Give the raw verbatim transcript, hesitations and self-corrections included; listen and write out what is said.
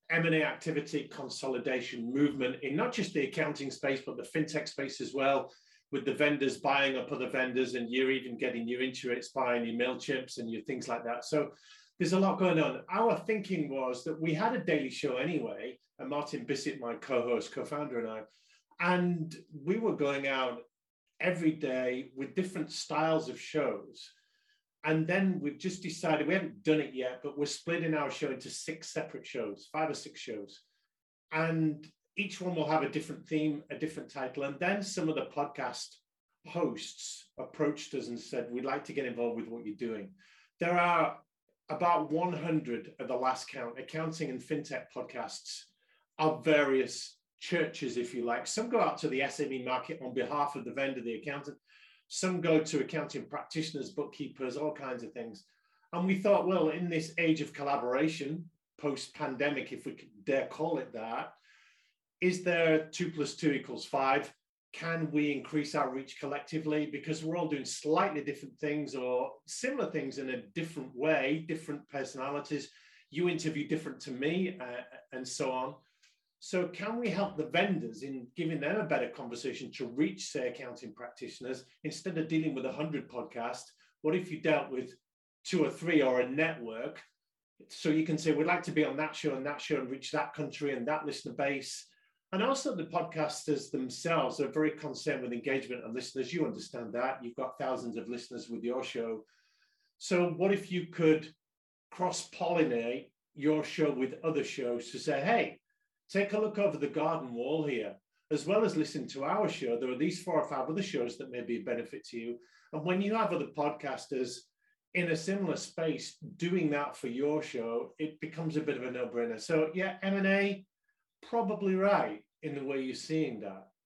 M and A activity consolidation movement in not just the accounting space, but the fintech space as well, with the vendors buying up other vendors, and you're even getting your Intuits buying your MailChimps and your things like that. So there's a lot going on. Our thinking was that we had a daily show anyway, and Martin Bissett, my co-host, co-founder, and I, and we were going out every day with different styles of shows. And then we've just decided, we haven't done it yet, but we're splitting our show into six separate shows, five or six shows. And each one will have a different theme, a different title. And then some of the podcast hosts approached us and said, we'd like to get involved with what you're doing. There are about one hundred at the last count, accounting and fintech podcasts of various churches, if you like. Some go out to the S M E market on behalf of the vendor, the accountant. Some go to accounting practitioners, bookkeepers, all kinds of things. And we thought, well, in this age of collaboration, post-pandemic, if we could dare call it that, is there two plus two equals five? Can we increase our reach collectively? Because we're all doing slightly different things or similar things in a different way, different personalities. You interview different to me, uh, and so on. So can we help the vendors in giving them a better conversation to reach, say, accounting practitioners? Instead of dealing with one hundred podcasts, what if you dealt with two or three or a network? So you can say, we'd like to be on that show and that show and reach that country and that listener base. And also the podcasters themselves are very concerned with engagement of listeners. You understand that. You've got thousands of listeners with your show. So what if you could cross-pollinate your show with other shows to say, hey, take a look over the garden wall here, as well as listen to our show. There are these four or five other shows that may be a benefit to you. And when you have other podcasters in a similar space doing that for your show, it becomes a bit of a no-brainer. So yeah, M and A, probably right in the way you're seeing that.